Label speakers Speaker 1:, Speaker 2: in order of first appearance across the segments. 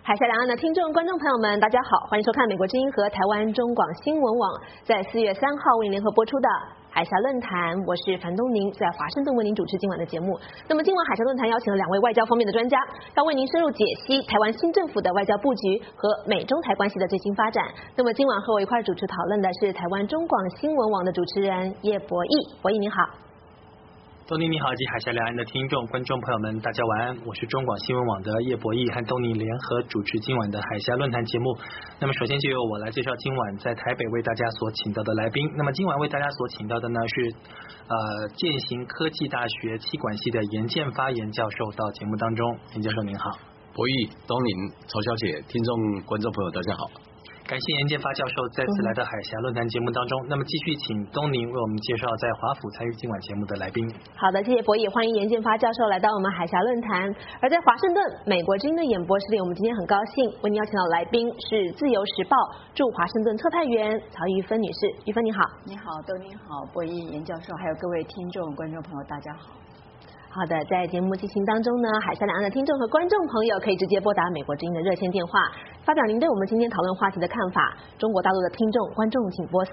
Speaker 1: 海峡两岸的听众、观众朋友们，大家好，欢迎收看美国之音和台湾中广新闻网在4月3号为您联合播出的海峡论坛。我是樊东宁，在华盛顿为您主持今晚的节目。那么今晚海峡论坛邀请了2位外交方面的专家，要为您深入解析台湾新政府的外交布局和美中台关系的最新发展。那么今晚和我一块主持讨论的是台湾中广新闻网的主持人叶博弈。博弈您好。
Speaker 2: 东尼你好，及海峡两岸的听众、观众朋友们，大家晚安。我是中广新闻网的叶博弈，和东尼联合主持今晚的海峡论坛节目。那么首先就由我来介绍今晚在台北为大家所请到的来宾。那么今晚为大家所请到的呢是健行科技大学企管系的严建发严教授到节目当中。严教授您好。
Speaker 3: 博弈、东宁、曹小姐、听众、观众朋友大家好。
Speaker 2: 感谢严建发教授再次来到海峡论坛节目当中。那么继续请东宁为我们介绍在华府参与今晚节目的来宾。
Speaker 1: 好的，谢谢博弈，欢迎严建发教授来到我们海峡论坛。而在华盛顿美国之音的演播室里，我们今天很高兴为您邀请到的来宾是自由时报驻华盛顿特派员曹玉芬女士。玉芬你好。
Speaker 4: 你好，东宁好，博弈、严教授还有各位听众、观众朋友大家好。
Speaker 1: 好的，在节目进行当中呢，海峡两岸的听众和观众朋友可以直接拨打美国之音的热线电话，发表您对我们今天讨论话题的看法。中国大陆的听众、观众请拨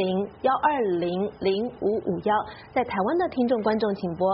Speaker 1: 400-120-0551，在台湾的听众、观众请拨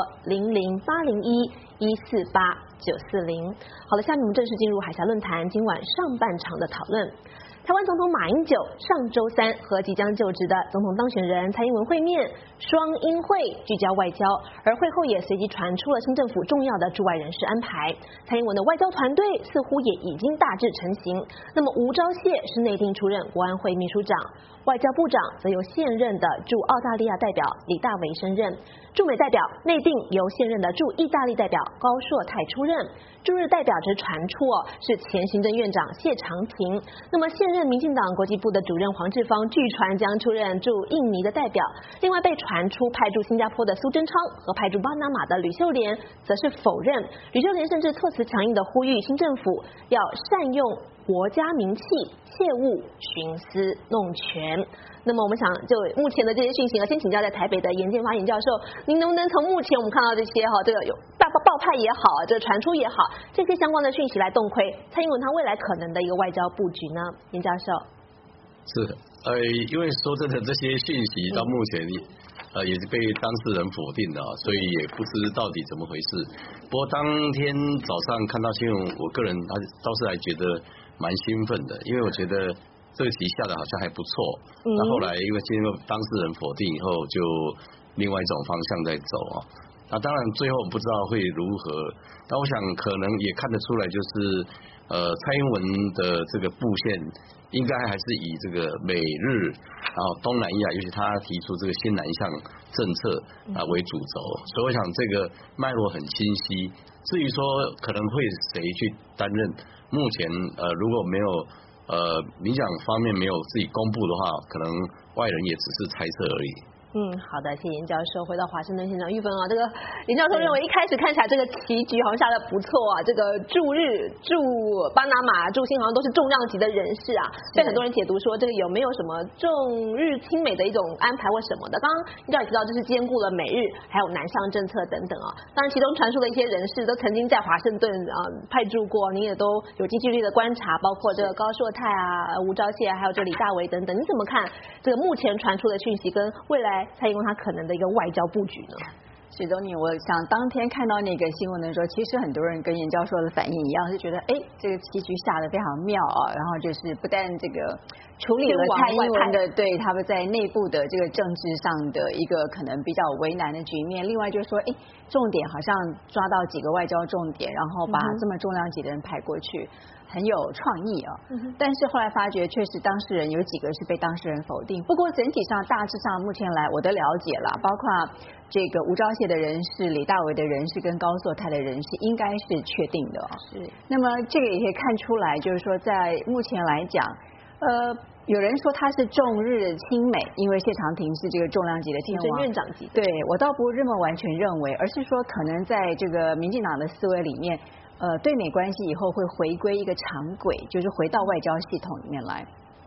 Speaker 1: 00801-148-940。好的，下面我们正式进入海峡论坛今晚上半场的讨论。台湾总统马英九上周三和即将就职的总统当选人蔡英文会面，双英会聚焦外交，而会后也随即传出了新政府重要的驻外人事安排。蔡英文的外交团队似乎也已经大致成型。那么吴钊燮是内定出任国安会秘书长，外交部长则由现任的驻澳大利亚代表李大为升任，驻美代表内定由现任的驻意大利代表高硕泰出任，驻日代表则传出是前行政院长谢长廷。那么现任民进党国际部的主任黄志芳据传将出任驻印尼的代表，另外被传出派驻新加坡的苏贞昌和派驻巴拿马的吕秀莲则是否认。吕秀莲甚至措辞强硬的呼吁新政府要善用国家名气，切勿徇私弄权。那么我们想就目前的这些讯息先请教在台北的严建发严教授，您能不能从目前我们看到这些这个有爆派也好，这个传出也好，这些相关的讯息来洞窥蔡英文他未来可能的一个外交布局呢？严教授。
Speaker 3: 是因为说真的，这些讯息到目前也是被当事人否定的，所以也不知到底怎么回事。不过当天早上看到新闻，我个人倒是还觉得蛮兴奋的，因为我觉得这个题下的好像还不错。那后来因为经过当事人否定以后，就另外一种方向在走那当然最后不知道会如何，但我想可能也看得出来，就是蔡英文的这个布线应该还是以这个美日然后东南亚，尤其他提出这个新南向政策为主轴，所以我想这个脉络很清晰。至于说可能会谁去担任，目前如果没有民进党方面没有自己公布的话，可能外人也只是猜测而已。
Speaker 1: 好的，谢谢严教授。回到华盛顿现场，玉芬这个严教授认为一开始看起来这个棋局好像下得不错这个驻日、驻巴拿马、驻新好像都是重量级的人士被很多人解读说这个有没有什么重日亲美的一种安排或什么的。刚刚严教授也提到，就是兼顾了美日还有南向政策等等当然其中传出的一些人士都曾经在华盛顿派驻过，您也都有近距离的观察，包括这个高硕泰吴钊燮还有这李大为等等。你怎么看这个目前传出的讯息跟未来蔡英文他可能的一个外交布局呢？
Speaker 4: 许东尼，我想当天看到那个新闻的时候，其实很多人跟严教授的反应一样，是觉得这个棋局下得非常妙然后就是不但这个处理了蔡英文的对他们在内部的这个政治上的一个可能比较为难的局面，另外就是说重点好像抓到几个外交重点，然后把这么重量级的人派过去，很有创意但是后来发觉确实当事人有几个是被当事人否定。不过整体上大致上目前来我的了解啦，包括这个吴钊燮的人事、李大为的人事跟高硕泰的人事应该是确定的
Speaker 1: 是。
Speaker 4: 那么这个也可以看出来，就是说在目前来讲有人说他是重日亲美，因为谢长廷是这个重量级的天王
Speaker 1: 院长级。
Speaker 4: 对，我倒不这么完全认为，而是说可能在这个民进党的思维里面对美关系以后会回归一个常轨，就是回到外交系统里面来。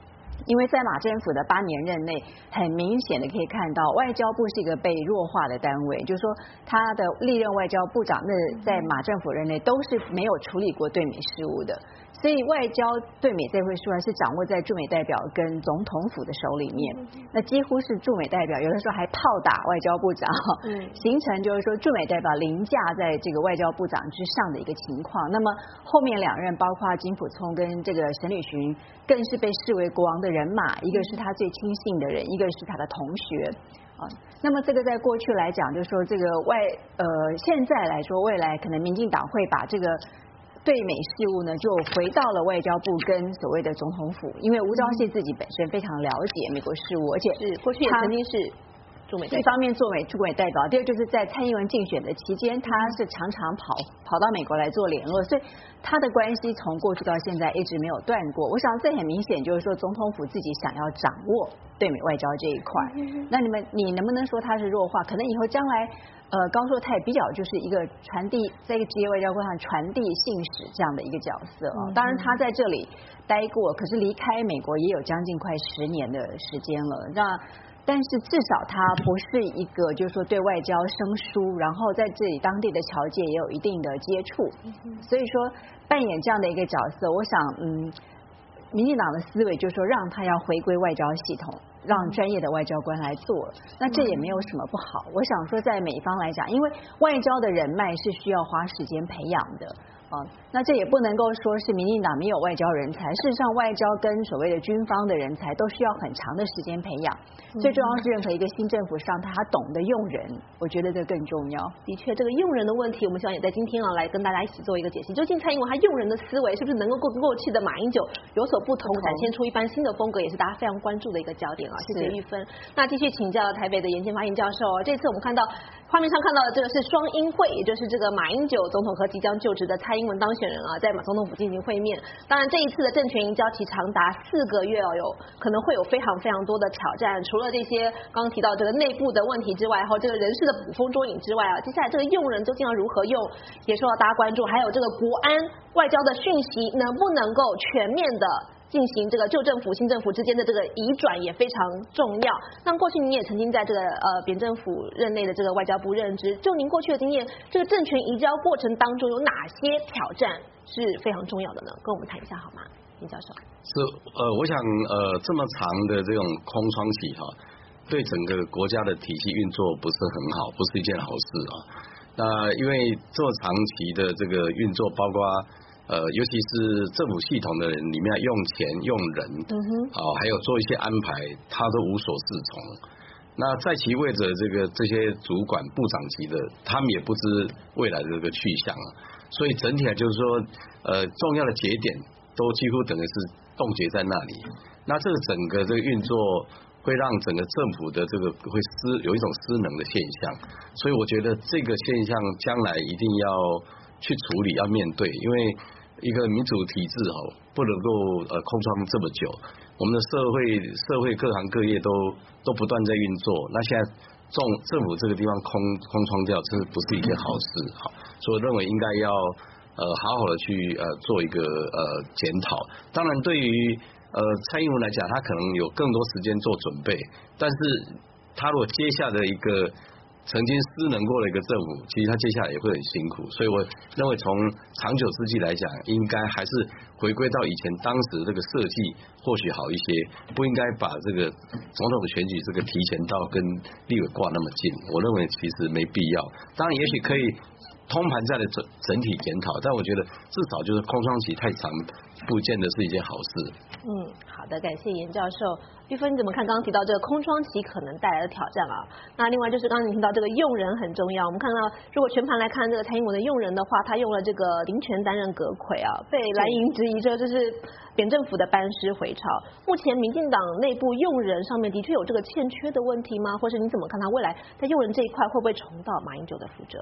Speaker 4: 因为在马政府的8年任内，很明显的可以看到，外交部是一个被弱化的单位，就是说他的历任外交部长，那在马政府任内都是没有处理过对美事务的。所以外交对美这回事是掌握在驻美代表跟总统府的手里面，那几乎是驻美代表有的时候还炮打外交部长，形成就是说驻美代表凌驾在这个外交部长之上的一个情况。那么后面2任包括金溥聪跟这个沈履巡，更是被视为国王的人马，一个是他最亲信的人，一个是他的同学。那么这个在过去来讲，就是说这个现在来说，未来可能民进党会把这个对美事务呢，就回到了外交部跟所谓的总统府，因为吴钊燮自己本身非常了解美国事务，而且
Speaker 1: 是过去也曾经是驻美代表，
Speaker 4: 一方面做驻美代表，第二就是在蔡英文竞选的期间，他是常常跑到美国来做联络，所以他的关系从过去到现在一直没有断过。我想这很明显就是说总统府自己想要掌握对美外交这一块。那你能不能说他是弱化？可能以后将来高硕泰比较就是一个传递，在一个职业外交官上传递信使这样的一个角色啊。当然他在这里待过，可是离开美国也有将近快10年的时间了。但是至少他不是一个就是说对外交生疏，然后在这里当地的侨界也有一定的接触，所以说扮演这样的一个角色，我想民进党的思维就是说让他要回归外交系统，让专业的外交官来做，那这也没有什么不好。我想说在美方来讲，因为外交的人脉是需要花时间培养的。那这也不能够说是民进党没有外交人才，事实上外交跟所谓的军方的人才都需要很长的时间培养，最重要是任何一个新政府上他懂得用人，我觉得这更重要。
Speaker 1: 的确这个用人的问题，我们希望也在今天来跟大家一起做一个解析，究竟蔡英文他用人的思维是不是能够跟过去的马英九有所不同，展现出一番新的风格，也是大家非常关注的一个焦点啊。谢谢玉芬。那继续请教台北的严建发严教授，这次我们看到画面上看到的这个是双英会，也就是这个马英九总统和即将就职的蔡英文当选人在马总统府进行会面。当然这一次的政权移交期长达4个月可能会有非常非常多的挑战，除了这些刚刚提到这个内部的问题之外，这个人事的捕风捉影之外接下来这个用人究竟要如何用，也受到大家关注。还有这个国安外交的讯息能不能够全面的进行这个旧政府新政府之间的这个移转也非常重要。那过去您也曾经在这个扁政府任内的这个外交部任职，就您过去的经验，这个政权移交过程当中有哪些挑战是非常重要的呢？跟我们谈一下好吗，严教授？
Speaker 3: 是我想这么长的这种空窗期对整个国家的体系运作不是很好，不是一件好事那因为这么长期的这个运作，包括尤其是政府系统的人里面用钱用人，还有做一些安排，他都无所适从。那在其位的这些主管部长级的，他们也不知未来的这个去向所以整体来就是说，重要的节点都几乎等于是冻结在那里。那这个整个这个运作会让整个政府的这个会有一种失能的现象，所以我觉得这个现象将来一定要去处理，要面对，因为一个民主体制不能够空窗这么久，我们的社会各行各业都不断在运作，那现在政府这个地方空窗掉，这不是一件好事所以我认为应该要好好的去做一个检讨。当然对于蔡英文来讲，他可能有更多时间做准备，但是他如果接下的一个曾经失能过的一个政府，其实他接下来也会很辛苦，所以我认为从长久之计来讲，应该还是回归到以前当时这个设计或许好一些，不应该把这个总统选举这个提前到跟立委挂那么近，我认为其实没必要。当然也许可以通盘在的整体检讨，但我觉得至少就是空窗期太长，不见得是一件好事。
Speaker 1: 好的，感谢严教授。玉芬你怎么看刚刚提到这个空窗期可能带来的挑战那另外就是刚刚你听到这个用人很重要，我们看到如果全盘来看这个蔡英文的用人的话，他用了这个林权担任阁揆被蓝营质疑说这是扁政府的班师回朝。目前民进党内部用人上面的确有这个欠缺的问题吗？或是你怎么看他未来在用人这一块会不会重蹈马英九的覆辙？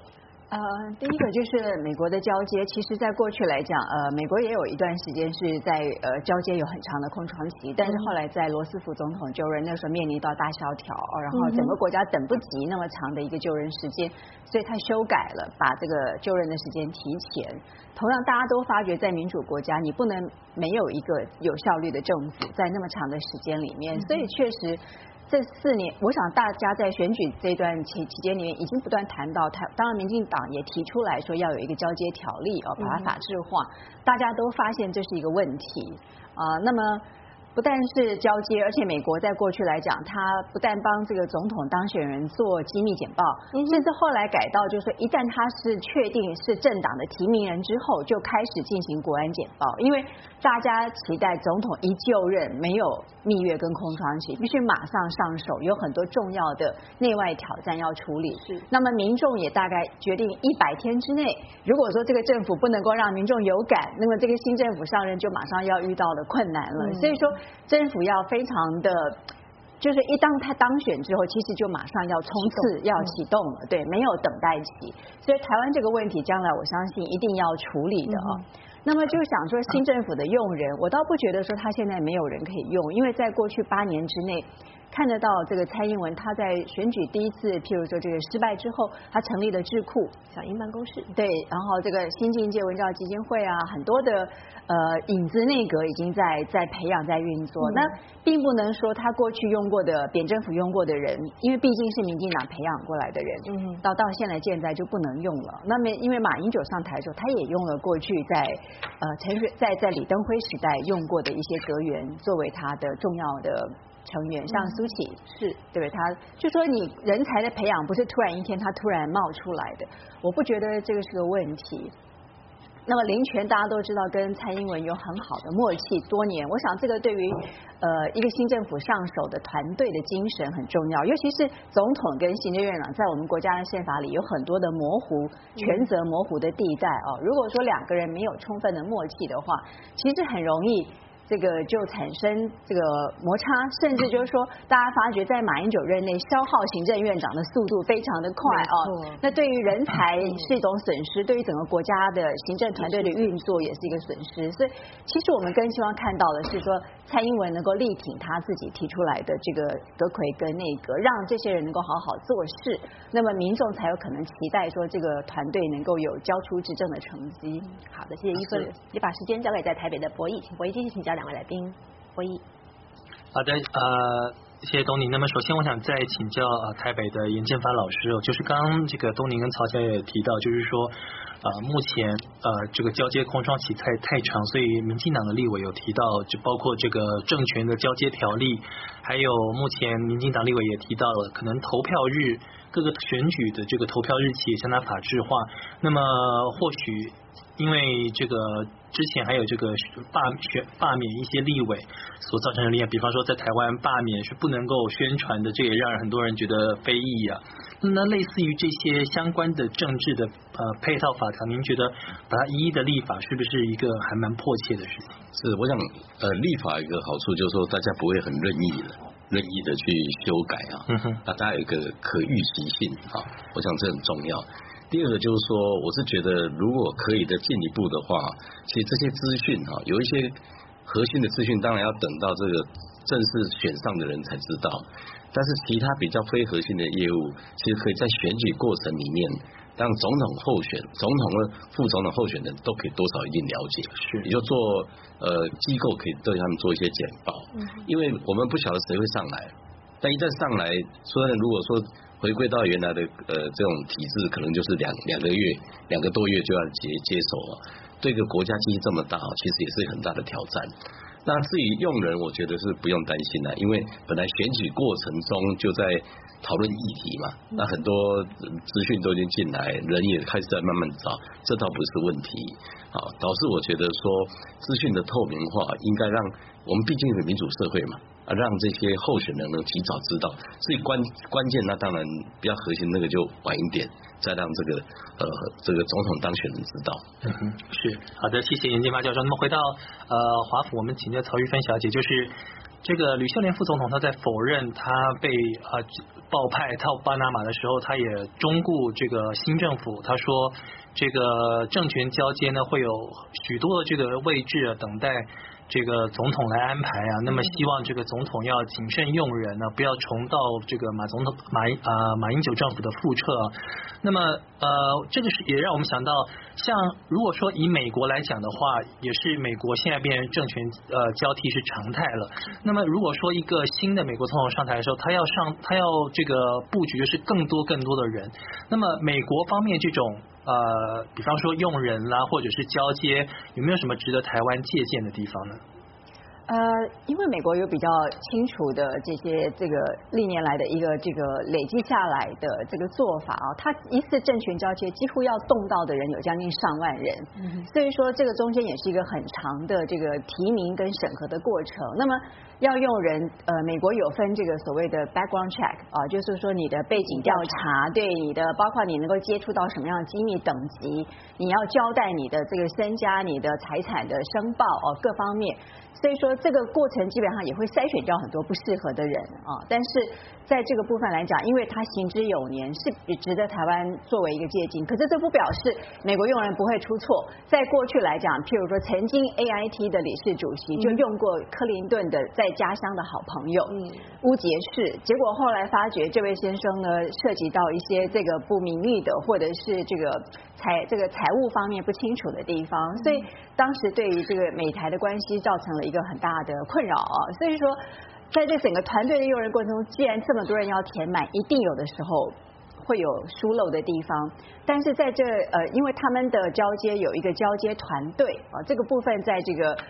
Speaker 4: 第一个就是美国的交接，其实在过去来讲，美国也有一段时间是在交接有很长的空窗期，但是后来在罗斯福总统就任那时候面临到大萧条，然后整个国家等不及那么长的一个就任时间，所以他修改了，把这个就任的时间提前。同样，大家都发觉在民主国家，你不能没有一个有效率的政府在那么长的时间里面，所以确实。这4年，我想大家在选举这段期间里面已经不断谈到，当然民进党也提出来说要有一个交接条例把它法制化，大家都发现这是一个问题那么。不但是交接，而且美国在过去来讲，他不但帮这个总统当选人做机密简报，甚至后来改到就是说，一旦他是确定是政党的提名人之后，就开始进行国安简报，因为大家期待总统一就任没有蜜月跟空窗期，必须马上上手，有很多重要的内外挑战要处理。是，那么民众也大概决定100天之内，如果说这个政府不能够让民众有感，那么这个新政府上任就马上要遇到的困难了。所以说。政府要非常的，就是一当他当选之后，其实就马上要冲刺，要启动了，对，没有等待期。所以台湾这个问题，将来我相信一定要处理的那么就想说新政府的用人，我倒不觉得说他现在没有人可以用，因为在过去8年之内。看得到这个蔡英文，他在选举第一次，譬如说这个失败之后，他成立了智库、
Speaker 1: 小英办公室，
Speaker 4: 对，然后这个新进界文教基金会很多的影子内阁已经在培养在运作。那并不能说他过去用过的扁政府用过的人，因为毕竟是民进党培养过来的人，到现在就不能用了。那么因为马英九上台的时候，他也用了过去在李登辉时代用过的一些阁员作为他的重要的。成员像苏起是对不对？他就说你人才的培养不是突然一天他突然冒出来的，我不觉得这个是个问题。那么林权大家都知道跟蔡英文有很好的默契多年，我想这个对于一个新政府上手的团队的精神很重要，尤其是总统跟行政院长在我们国家的宪法里有很多的模糊权责模糊的地带如果说2个人没有充分的默契的话，其实很容易。这个就产生这个摩擦，甚至就是说，大家发觉在马英九任内消耗行政院长的速度非常的快那对于人才是一种损失，对于整个国家的行政团队的运作也是一个损失。所以，其实我们更希望看到的是说，蔡英文能够力挺他自己提出来的这个阁揆跟内阁，让这些人能够好好做事，那么民众才有可能期待说这个团队能够有交出执政的成绩。
Speaker 1: 好的，谢谢一芬，也把时间交给在台北的博弈，请博弈继续请教2位来宾。博弈，
Speaker 2: 好的，谢谢东宁。那么首先我想再请教台北的严正发老师就是刚刚这个东宁跟曹小也提到，就是说目前这个交接空窗期太长，所以民进党的立委有提到，就包括这个政权的交接条例，还有目前民进党立委也提到了，可能投票日各个选举的这个投票日期也向它法制化。那么或许因为这个之前还有这个罢免一些立委所造成的力量，比方说在台湾罢免是不能够宣传的，这也让很多人觉得非议那类似于这些相关的政治的配套法条，您觉得把它一一的立法是不是一个还蛮迫切的事情？
Speaker 3: 是，我想立法一个好处就是说大家不会很任意的去修改大家有一个可预期性我想这很重要。第二个就是说，我是觉得如果可以的进一步的话，其实这些资讯有一些核心的资讯，当然要等到这个正式选上的人才知道。但是其他比较非核心的业务，其实可以在选举过程里面，让总统候选、总统和副总统候选人都可以多少一定了解。是，也就做机构可以对他们做一些简报，因为我们不晓得谁会上来，但一旦上来，虽然如果说回归到原来的这种体制，可能就是两个多月就要接手对一个国家经济这么大其实也是很大的挑战。那至于用人，我觉得是不用担心因为本来选举过程中就在讨论议题嘛，那很多资讯都已经进来，人也开始在慢慢找，这倒不是问题导致我觉得说资讯的透明化应该让我们毕竟是民主社会嘛让这些候选人能及早知道，所以关键那当然比较核心那个就晚一点，再让这个总统当选人知道。
Speaker 2: 是，好的，谢谢严建发教授。那么回到华府，我们请教曹玉芬小姐，就是这个吕秀莲副总统他在否认他被报派到巴拿马的时候，他也忠顾这个新政府，他说这个政权交接呢会有许多的这个位置啊等待这个总统来安排啊，那么希望这个总统要谨慎用人呢，不要重蹈这个马英九政府的覆辙啊。那么这个是也让我们想到，像如果说以美国来讲的话，也是美国现在变成政权交替是常态了。那么如果说一个新的美国总统上台的时候，他要这个布局的是更多的人，那么美国方面这种比方说用人啦，或者是交接，有没有什么值得台湾借鉴的地方呢？
Speaker 4: 因为美国有比较清楚的这个历年来的一个这个累积下来的这个做法啊，它一次政权交接几乎要动到的人有将近上万人，所以说这个中间也是一个很长的这个提名跟审核的过程。那么要用人，美国有分这个所谓的 background check 啊，就是说你的背景调查，对你的包括你能够接触到什么样的机密等级，你要交代你的这个身家、你的财产的申报各方面。所以说这个过程基本上也会筛选掉很多不适合的人啊，但是在这个部分来讲，因为他行之有年，是值得台湾作为一个借鉴。可是这不表示美国用人不会出错。在过去来讲，譬如说曾经 AIT 的理事主席就用过克林顿的在家乡的好朋友乌杰士，结果后来发觉这位先生呢涉及到一些这个不名誉的或者是这个财务方面不清楚的地方，所以当时对于这个美台的关系造成了一个很大的困扰啊。所以说在这整个团队的用人过程中，既然这么多人要填满，一定有的时候会有疏漏的地方，但是在这因为他们的交接有一个交接团队啊，这个部分在这个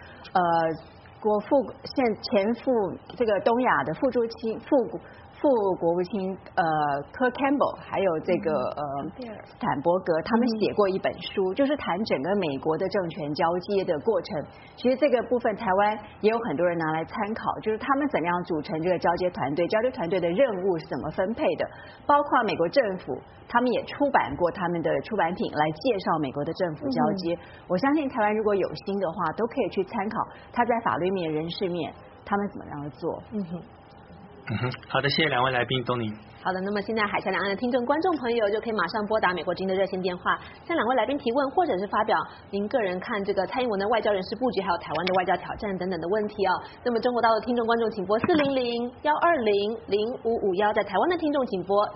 Speaker 4: 前副这个东亚的副国务卿科 Campbell 还有这个斯坦伯格，他们写过一本书，就是谈整个美国的政权交接的过程。其实这个部分台湾也有很多人拿来参考，就是他们怎么样组成这个交接团队，交接团队的任务是怎么分配的，包括美国政府他们也出版过他们的出版品来介绍美国的政府交接。我相信台湾如果有心的话，都可以去参考他在法律面、人事面他们怎么样的做。
Speaker 2: 好的，谢谢两位来宾，东宁。
Speaker 1: 好的，那么现在海峡两岸的听众观众朋友就可以马上拨打美国之音的热线电话，向两位来宾提问，或者是发表您个人看这个蔡英文的外交人事布局，还有台湾的外交挑战等等的问题哦。那么中国大陆的听众观众请拨400-120-0551，在台湾的听众请拨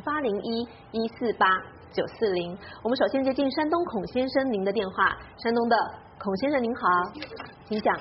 Speaker 1: 00801-148-940。我们首先接进山东孔先生您的电话，山东的孔先生您好，请讲。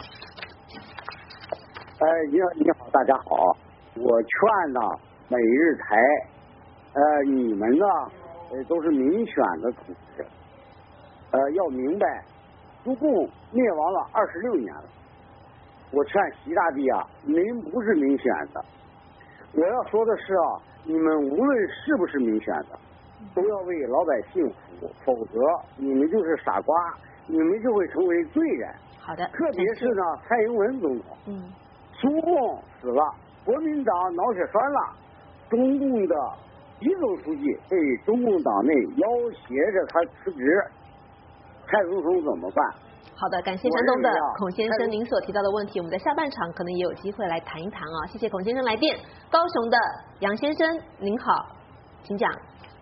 Speaker 5: 你好，大家好。我劝呢，美日台，你们呢，都是民选的同志，要明白，中共灭亡了26年了。我劝习大帝啊，您不是民选的。我要说的是啊，你们无论是不是民选的，都要为老百姓服务，否则你们就是傻瓜，你们就会成为罪人。
Speaker 1: 好的，
Speaker 5: 特别是呢，蔡英文总统，苏共死了。国民党脑血栓了，中共的习总书记被中共党内要挟着他辞职，蔡总统怎么办？
Speaker 1: 好的，感谢山东的孔先生您所提到的问题，我们在下半场可能也有机会来谈一谈啊。谢谢孔先生来电。高雄的杨先生您好，请讲。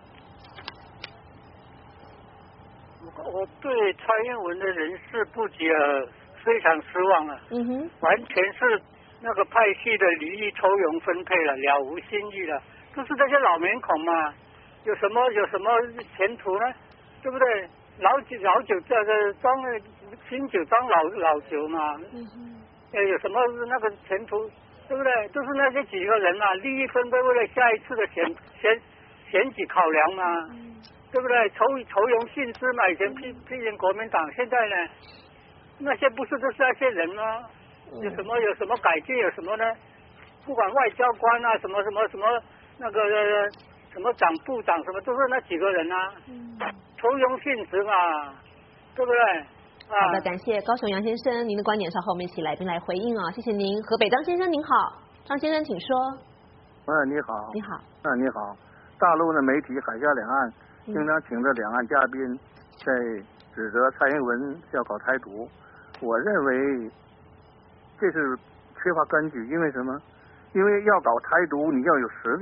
Speaker 6: 我对蔡英文的人事布局非常失望啊，完全是那个派系的利益抽佣分配了，了无新意了。就是这些老面孔嘛，有什么前途呢？对不对？老酒这个装新酒装老酒嘛，有什么那个前途？对不对？都是那些几个人嘛，利益分配为了下一次的选举考量嘛，对不对？抽佣性质嘛，以前批评国民党，现在呢，那些不是都是那些人吗？有什么改进？有什么呢？不管外交官啊，什么那个什么长部长什么，都是那几个人啊，抽佣性质嘛，对不对？
Speaker 1: 好的，感谢高雄杨先生，您的观点稍后我们一起来宾来回应啊，谢谢您。河北张先生您好，张先生请说。
Speaker 7: 你好。
Speaker 1: 你好。
Speaker 7: 你好。大陆的媒体海峡两岸经常请着两岸嘉宾在指责蔡英文要搞台独，我认为这是缺乏根据，因为什么？因为要搞台独，你要有实力。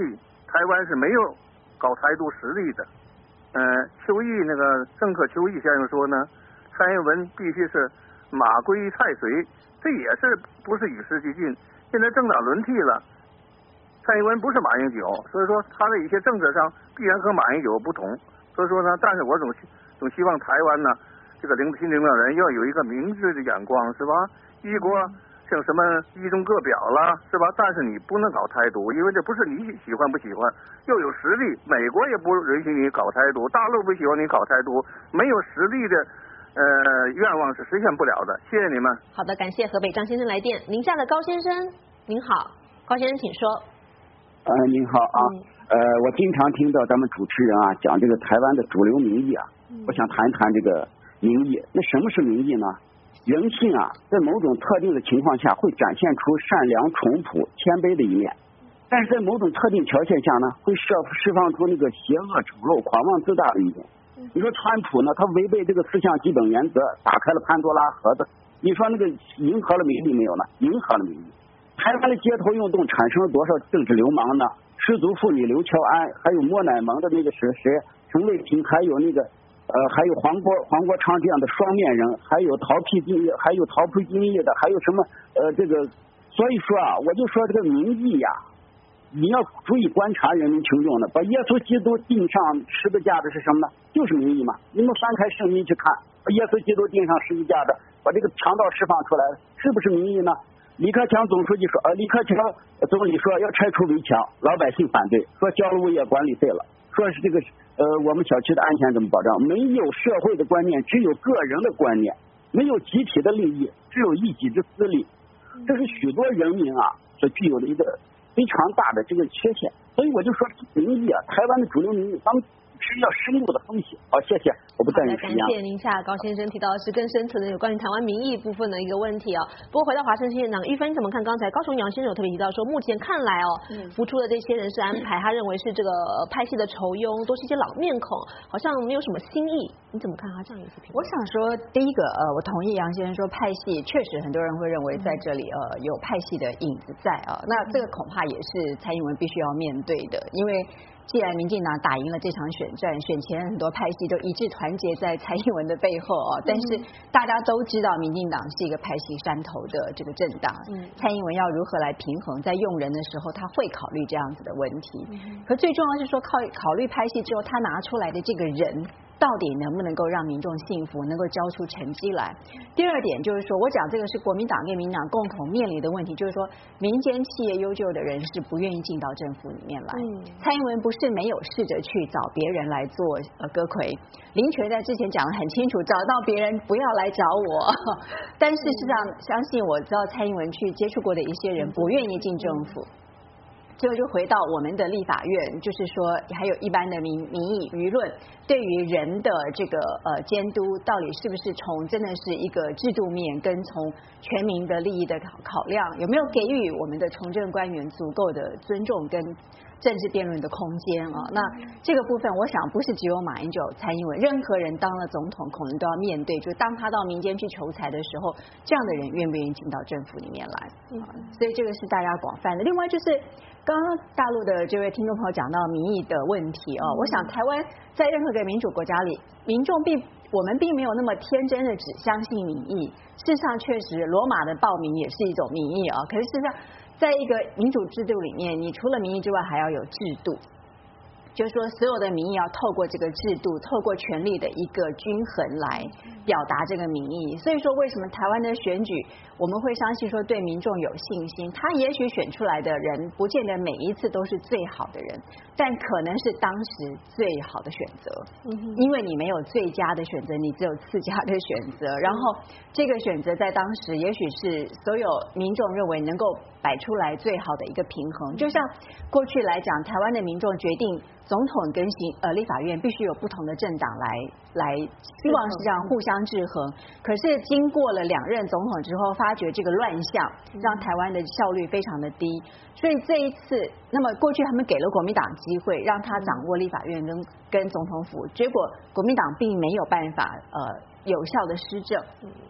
Speaker 7: 台湾是没有搞台独实力的。邱毅那个政客邱毅先生说呢，蔡英文必须是马归菜随，这也是不是与时俱进？现在政党轮替了，蔡英文不是马英九，所以说他的一些政策上必然和马英九不同。所以说呢，但是我总希望台湾呢，这个新领导人要有一个明智的眼光，是吧？一国像什么一中各表了，是吧？但是你不能搞台独，因为这不是你喜欢不喜欢，要有实力。美国也不允许你搞台独，大陆不喜欢你搞台独，没有实力的愿望是实现不了的。谢谢你们。
Speaker 1: 好的，感谢河北张先生来电。宁夏的高先生，您好，高先生请说。
Speaker 8: 您好啊，我经常听到咱们主持人啊讲这个台湾的主流民意啊，我想谈谈这个民意。那什么是民意呢？人性啊，在某种特定的情况下会展现出善良、淳朴、谦卑的一面，但是在某种特定条件下呢，会释放出那个邪恶、丑陋、狂妄自大的一面。你说川普呢，他违背这个4项基本原则，打开了潘多拉盒子。你说那个迎合了民意没有呢？迎合了民意。台湾的街头运动产生了多少政治流氓呢？失足妇女刘乔安，还有摸奶蒙的那个谁陈卫平，还有那个还有黄国昌这样的双面人，还有逃避经济的，还有什么这个，所以说啊，我就说这个民意呀，你要注意观察人民群众的，把耶稣基督钉上十字架的是什么呢？就是民意嘛。你们翻开圣经去看，把耶稣基督钉上十字架的，把这个强盗释放出来，是不是民意呢？李克强总理说要拆除围墙，老百姓反对，说交了物业管理费了，说是这个我们小区的安全怎么保障？没有社会的观念，只有个人的观念，没有集体的利益，只有一己之私利，这是许多人民啊所具有的一个非常大的这个缺陷。所以我就说民意啊，台湾的主流民意，咱们是要深入的分析。好，谢谢，我不再用时间。
Speaker 1: 感谢宁夏高先生提到的是更深层的有关于台湾民意部分的一个问题啊。不过回到华盛顿现场，玉芬你怎么看？刚才高雄杨先生有特别提到说，目前看来浮出的这些人事安排，他认为是这个派系的酬庸，都是一些老面孔，好像没有什么新意。你怎么看他这样一个评论？
Speaker 4: 我想说，第一个我同意杨先生说，派系确实很多人会认为在这里有派系的影子在啊。那这个恐怕也是蔡英文必须要面对的，因为既然民进党打赢了这场选战，选前很多派系都一致团结在蔡英文的背后但是大家都知道民进党是一个派系山头的这个政党，蔡英文要如何来平衡，在用人的时候他会考虑这样子的问题，可最重要是说考虑派系之后，他拿出来的这个人到底能不能够让民众信服，能够交出成绩来。第二点就是说，我讲这个是国民党跟民进党共同面临的问题，就是说民间企业优秀的人士不愿意进到政府里面来。蔡英文不是没有试着去找别人来做阁揆，林权在之前讲得很清楚，找到别人不要来找我。但事实上，相信我知道蔡英文去接触过的一些人不愿意进政府。最后就回到我们的立法院，就是说还有一般的民意舆论对于人的这个监督，到底是不是从真的是一个制度面，跟从全民的利益的考量，有没有给予我们的从政官员足够的尊重跟政治辩论的空间啊？那这个部分，我想不是只有马英九、蔡英文，任何人当了总统，可能都要面对，就当他到民间去求财的时候，这样的人愿不愿意进到政府里面来？所以这个是大家广泛的。另外就是刚刚大陆的这位听众朋友讲到民意的问题我想台湾在任何个民主国家里，民众我们并没有那么天真的只相信民意，事实上确实罗马的暴民也是一种民意可是事实上在一个民主制度里面，你除了民意之外还要有制度，就是说所有的民意要透过这个制度，透过权力的一个均衡来表达这个民意。所以说为什么台湾的选举我们会相信说对民众有信心，他也许选出来的人不见得每一次都是最好的人，但可能是当时最好的选择，因为你没有最佳的选择，你只有次佳的选择，然后这个选择在当时也许是所有民众认为能够摆出来最好的一个平衡。就像过去来讲，台湾的民众决定总统跟立法院必须有不同的政党来希望是这样互相制衡，可是经过了2任总统之后，发觉这个乱象让台湾的效率非常的低，所以这一次，那么过去他们给了国民党机会让他掌握立法院跟总统府，结果国民党并没有办法有效的施政。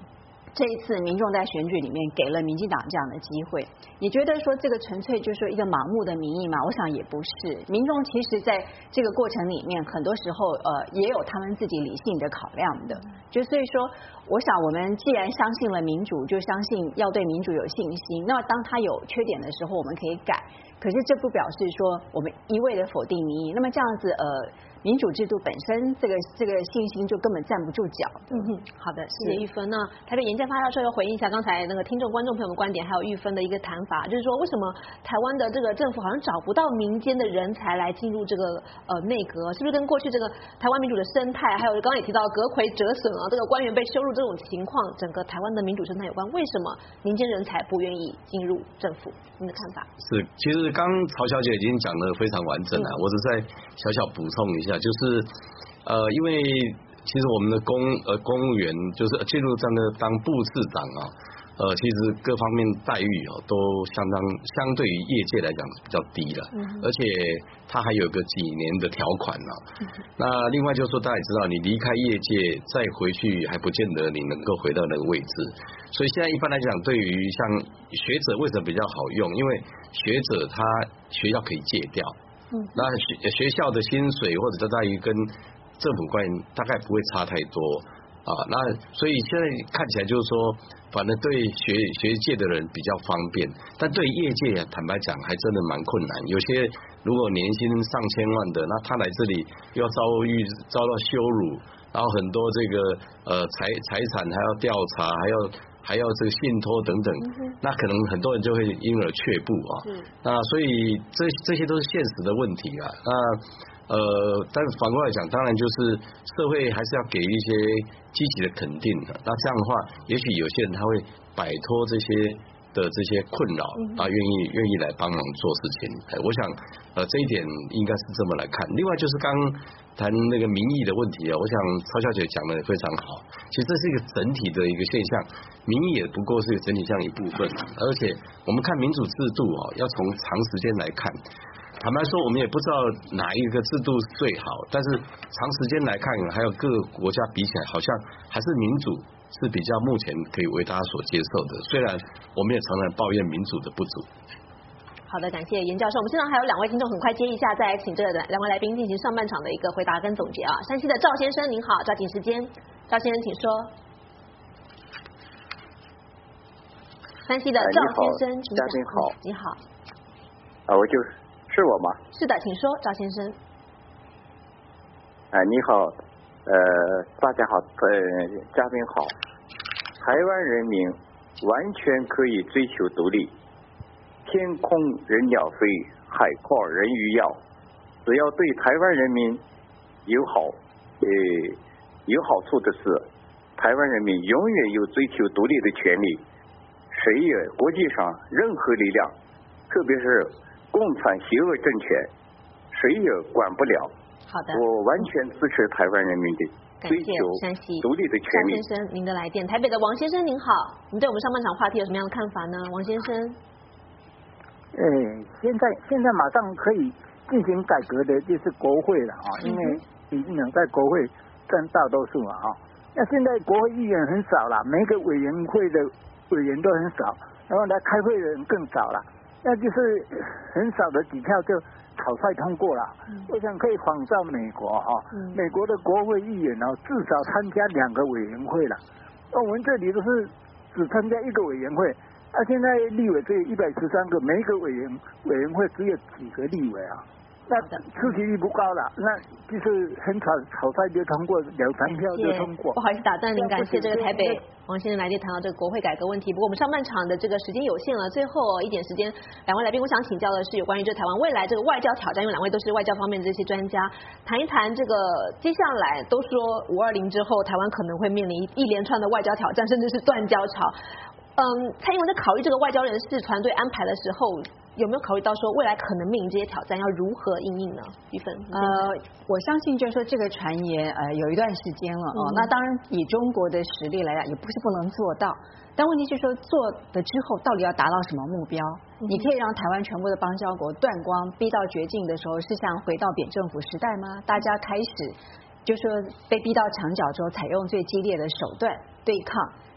Speaker 4: 这一次民众在选举里面给了民进党这样的机会，你觉得说这个纯粹就是说一个盲目的民意吗？我想也不是，民众其实在这个过程里面，很多时候也有他们自己理性的考量的。就所以说，我想我们既然相信了民主，就相信要对民主有信心。那当他有缺点的时候，我们可以改。可是这不表示说我们一味的否定民意。那么这样子民主制度本身这个信心就根本站不住脚。
Speaker 1: 好的，谢谢玉芬。那台北研究发教授要回应一下刚才那个听众观众朋友们观点，还有玉芬的一个谈法，就是说为什么台湾的这个政府好像找不到民间的人才来进入这个内阁，是不是跟过去这个台湾民主的生态，还有刚刚也提到阁揆折损啊，这个官员被羞辱这种情况，整个台湾的民主生态有关？为什么民间人才不愿意进入政府？您的看法？
Speaker 3: 是，其实刚曹小姐已经讲得非常完整了，我只再小小补充一下，就是因为其实我们的公务员就是进入这样的当部次长啊，其实各方面待遇都相对于业界来讲比较低了，而且它还有个几年的条款啊。那另外就是说，大家也知道，你离开业界再回去还不见得你能够回到那个位置，所以现在一般来讲，对于像学者为什么比较好用？因为学者他学校可以借调，那学校的薪水或者待遇跟政府官员大概不会差太多啊，那所以现在看起来就是说，反正对学界的人比较方便，但对业界坦白讲还真的蛮困难。有些如果年薪上千万的，那他来这里又要遭到羞辱，然后很多这个财产还要调查，还要这个信托等等，那可能很多人就会因而却步啊。那所以这些都是现实的问题啊。但是反过来讲，当然就是社会还是要给一些积极的肯定的。那这样的话，也许有些人他会摆脱这些困扰啊，愿意来帮忙做事情。我想这一点应该是这么来看。另外就是刚谈那个民意的问题啊，我想曹小姐讲的也非常好。其实这是一个整体的一个现象，民意也不过是整体上一部分，而且我们看民主制度要从长时间来看。坦白说，我们也不知道哪一个制度最好，但是长时间来看，还有各个国家比起来，好像还是民主是比较目前可以为大家所接受的。虽然我们也常常抱怨民主的不足。
Speaker 1: 好的，感谢严教授。我们现场还有2位听众，很快接一下，再来请这2位来宾进行上半场的一个回答跟总结啊。山西的赵先生您好，抓紧时间，赵先生请说。山西的赵先生，
Speaker 9: 嘉宾好，
Speaker 1: 你好。
Speaker 9: 我是我吗？
Speaker 1: 是的，请说，赵先生。
Speaker 9: 你好，大家好，嘉宾好。台湾人民完全可以追求独立，天空任鸟飞，海阔人鱼跃。只要对台湾人民有好处的是，台湾人民永远有追求独立的权利。谁也国际上任何力量，特别是共产邪恶政权，谁也管不了。
Speaker 1: 好的，
Speaker 9: 我完全支持台湾人民的追求独立的权利。
Speaker 1: 张先生，您的来电。台北的王先生您好，您对我们上半场话题有什么样的看法呢？王先生。
Speaker 10: 现在马上可以进行改革的就是国会了啊，因为民进党在国会占大多数嘛啊。那现在国会议员很少了，每个委员会的委员都很少，然后来开会的人更少了。那就是很少的几票就草率通过了。我想可以仿照美国美国的国会议员至少参加2个委员会了。我们这里都是只参加1个委员会，现在立委只有113个，每一个委员会只有几个立委啊。那出席率不高了，那就是很草率就通过2-3票就通过。
Speaker 1: 不好意思打断您，感谢这个台北王先生来电谈到这个国会改革问题。不过我们上半场的这个时间有限了，最后一点时间，2位来宾我想请教的是有关于这台湾未来这个外交挑战，因为2位都是外交方面的这些专家，谈一谈这个接下来都说520之后台湾可能会面临一连串的外交挑战，甚至是断交潮。蔡英文在考虑这个外交人事团队安排的时候，有没有考虑到说未来可能面临这些挑战要如何因应呢？玉芬。
Speaker 4: 我相信就是说这个传言有一段时间了那当然以中国的实力来讲也不是不能做到，但问题是说做了之后到底要达到什么目标？你可以让台湾全部的邦交国断光，逼到绝境的时候是像回到扁政府时代吗？大家开始就说被逼到墙角之后采用最激烈的手段对抗，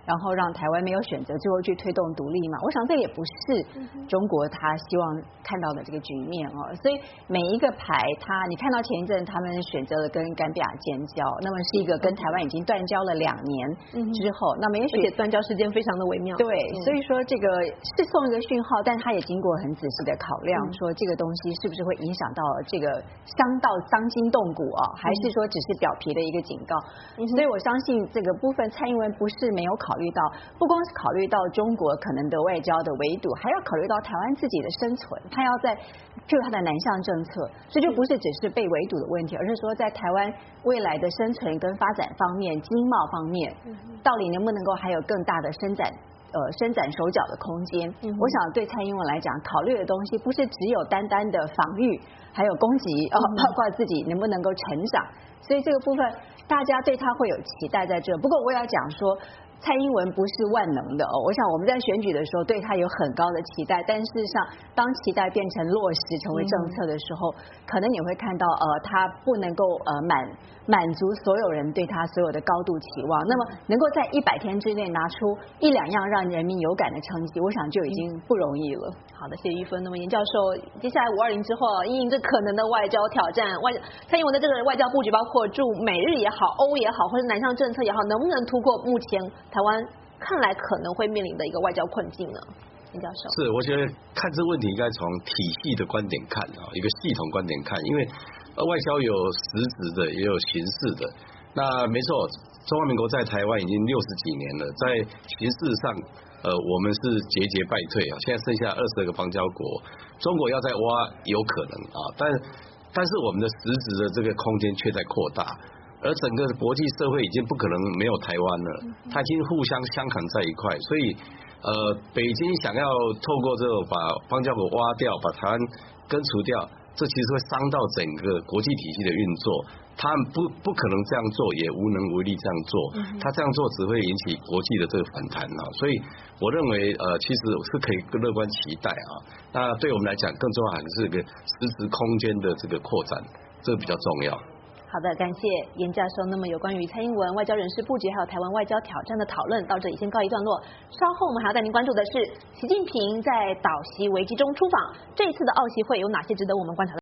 Speaker 4: 然后让台湾没有选择，最后去推动独立嘛。我想这也不是中国他希望看到的这个局面哦。所以每一个牌，你看到前一阵他们选择了跟甘比亚建交，那么是一个跟台湾已经断交了2年之后，那么也许
Speaker 1: 断交时间非常的微妙。
Speaker 4: 对，所以说这个是送一个讯号，但他也经过很仔细的考量，说这个东西是不是会影响到这个伤筋动骨啊，还是说只是表皮的一个警告？所以我相信这个部分蔡英文不是没有考虑到，不光是考虑到中国可能的外交的围堵，还要考虑到台湾自己的生存，他要在譬如他的南向政策，这就不是只是被围堵的问题，而是说在台湾未来的生存跟发展方面、经贸方面，到底能不能够还有更大的伸展手脚的空间？我想对蔡英文来讲，考虑的东西不是只有单单的防御，还有攻击，包括自己能不能够成长。所以这个部分大家对他会有期待在这。不过我也要讲说，蔡英文不是万能的哦。我想我们在选举的时候对他有很高的期待，但事实上当期待变成落实成为政策的时候，可能你会看到他不能够满足所有人对他所有的高度期望。那么能够在100天之内拿出1、2样让人民有感的成绩，我想就已经不容易了。
Speaker 1: 好的，谢谢玉芬。那么严教授，接下来520之后，因应这可能的外交挑战，蔡英文的这个外交布局，包括驻美日也好、欧也好，或者南向政策也好，能不能突破目前台湾看来可能会面临的一个外交困境呢？严教授，
Speaker 3: 是，我觉得看这问题应该从体系的观点看啊，一个系统观点看，因为外交有实质的，也有形式的。那没错，中华民国在台湾已经60几年了，在形式上，我们是节节败退啊。现在剩下22个邦交国，中国要再挖有可能啊，但是我们的实质的这个空间却在扩大，而整个国际社会已经不可能没有台湾了，它已经互相相扛在一块，所以北京想要透过这种把邦交国挖掉，把台湾根除掉，这其实会伤到整个国际体系的运作。他们不可能这样做，也无能为力这样做。他这样做只会引起国际的这个反弹啊。所以我认为其实是可以乐观期待啊。那对我们来讲，更重要还是个实质空间的这个扩展，这个比较重要。
Speaker 1: 好的，感谢严教授。那么有关于蔡英文外交人事布局还有台湾外交挑战的讨论到这里先告一段落。稍后我们还要带您关注的是习近平在岛习危机中出访，这一次的奥习会有哪些值得我们观察的